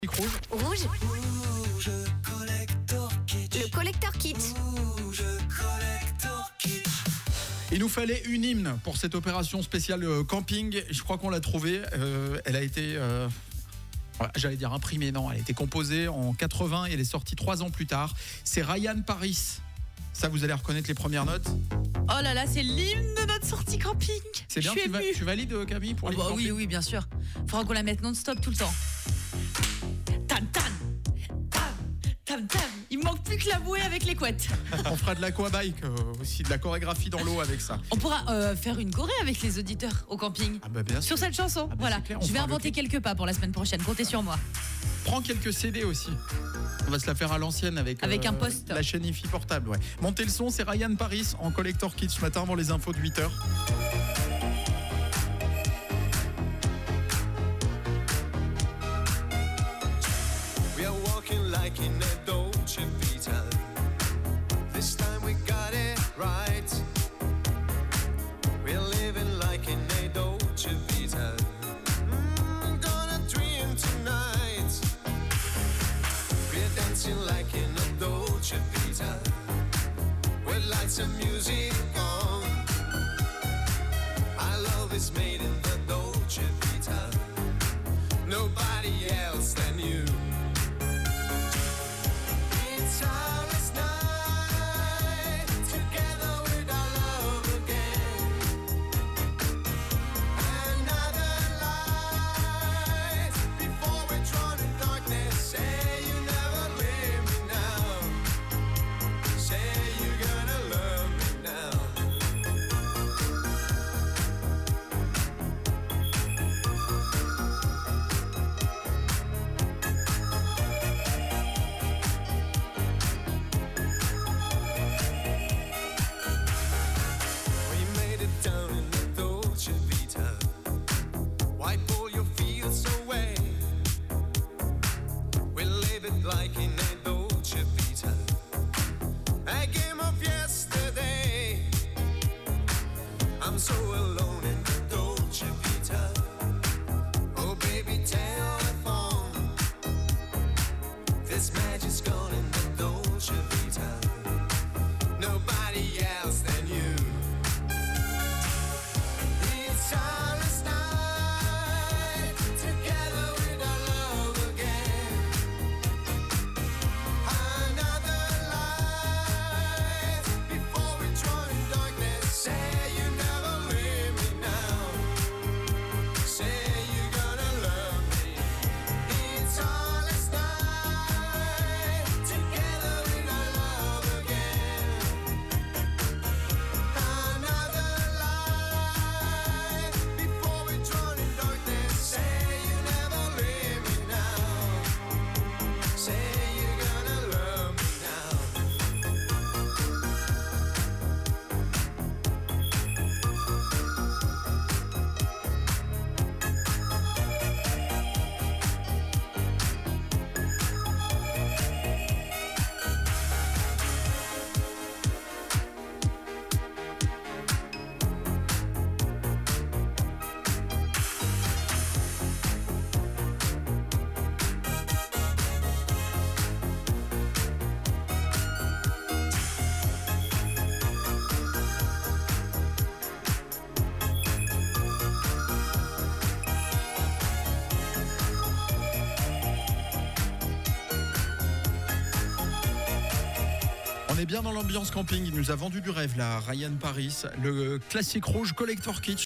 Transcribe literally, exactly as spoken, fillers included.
Rouge. Rouge. Rouge collector kitsch. Le collector kit. Rouge collector kitsch. Il nous fallait une hymne pour cette opération spéciale euh, camping. Je crois qu'on l'a trouvée. Euh, elle a été, euh, voilà, j'allais dire imprimée, non, elle a été composée en quatre-vingts et elle est sortie trois ans plus tard. C'est Ryan Paris. Ça, vous allez reconnaître les premières notes. Oh là là, c'est l'hymne de notre sortie camping. C'est bien, Je suis tu, va- émue. tu valides, Camille, pour Oh les bah camping. oui, oui, bien sûr. Faudra qu'on la mette non-stop tout le temps. Tam, tam, tam, tam, tam. Il me manque plus que la bouée avec les couettes. On fera de l'aquabike, euh, aussi de la chorégraphie dans l'eau avec ça. On pourra euh, faire une choré avec les auditeurs au camping. Ah bah bien sûr. Sur cette chanson, Ah bah voilà. c'est clair, on Je vais fera le inventer clip. quelques pas pour la semaine prochaine. Comptez sur moi. Prends quelques C D aussi. On va se la faire à l'ancienne avec, Avec un post. la chaîne hi fi portable. Ouais. Montez le son, c'est Ryan Paris en collector kit ce matin avant les infos de huit heures. We are walking like in a Dolce Vita. This time we got it right. We're living like in a Dolce Vita. Mm, gonna dream tonight. We're dancing like in a Dolce Vita. With lights and music on. Our love is made in the Dolce Vita. Nobody else than you. It's our last night together with our love again. Another light before we're drawn in darkness. Say you never leave me now. Say you're gonna love me now. We made it down in the Dolce Vita. Wipe all your fears away. We live it like in a Dolce Vita. A game of yesterday. I'm so alone in the Dolce Vita. Oh baby, telephone. This magic's gone in the Dolce Vita. Nobody else than you. It's our last night together with our love again. Another light before we draw in darkness. Say you never leave me now. Say you're gonna love me. It's our last night together with our love again. Another light before we drown in darkness. Say you never leave me now. Say you're gonna love me now. On est bien dans l'ambiance camping. Il nous a vendu du rêve là, Ryan Paris. Le classique rouge collector kit.